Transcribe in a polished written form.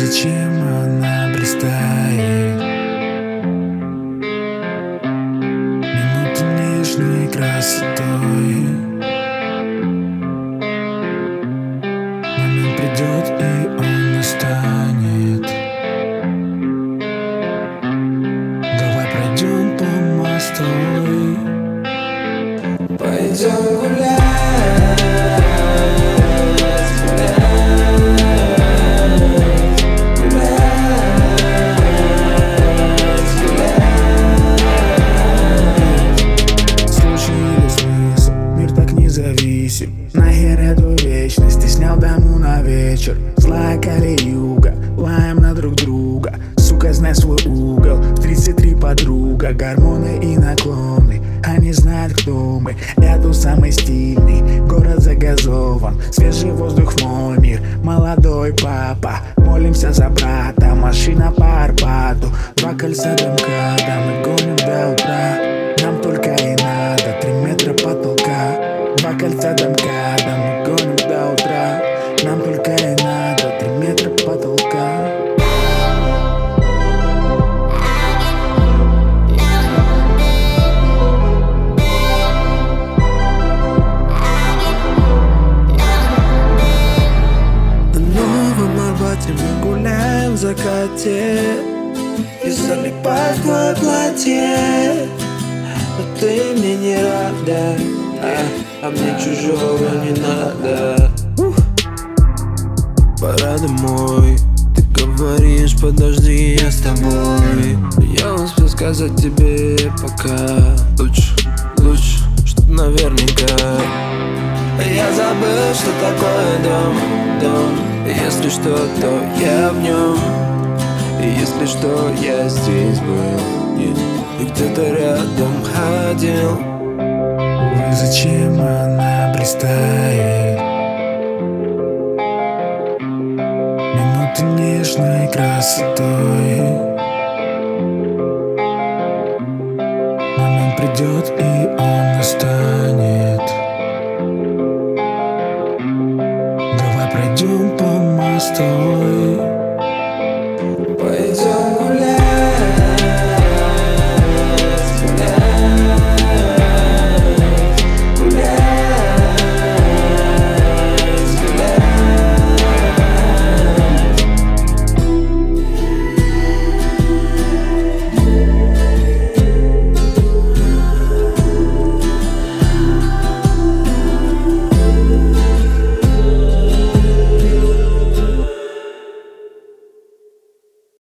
зачем она блистает? Минуты нежной красотой. Момент придет, и он настанет. Давай пройдем по мостовой. Пойдем гулять. Нахер эту вечность, ты снял дому на вечер. Злая калиюга, лаем на друг друга. Сука, знай свой угол, 33 подруга. Гормоны и наклоны, они знают, кто мы. Я тут самый стильный, город загазован. Свежий воздух в мой мир, молодой папа. Молимся за брата, машина по Арбату. 2 кольца домкада, мы гоним до утра. Нам только и надо 3 метра потолка. 2 кольца домкада, мы гоним до утра. Нам только и надо 3 метра потолка. На Новом Арбате мы гуляем в закате. И залипает твое платье. Но ты мне не рада, а мне чужого не надо. Пора домой. Ты говоришь, подожди, я с тобой. Я успел сказать тебе пока. Лучше, что наверняка. Я забыл, что такое дом. Если что, то я в нем. И если что, я здесь был. И где-то рядом ходил. Ой, зачем она блистает? Минуты нежной красотой. Момент придет, и он настанет. Давай пройдем по мостовой.